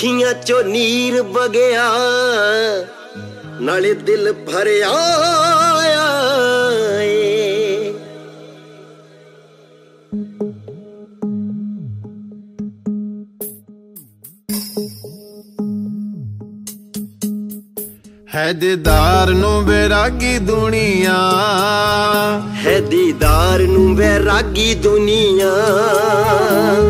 ਅੱਖੀਆਂ ਚੋਂ ਨੀਰ ਵਗਿਆ ਨਾਲੇ ਦਿਲ ਭਰਿਆ ਏ। ਹੈ ਦੀਦਾਰ ਨੂੰ ਵੈਰਾਗੀ ਦੁਨੀਆ, ਹੈ ਦੀਦਾਰ ਨੂੰ ਵੈਰਾਗੀ ਦੁਨੀਆ।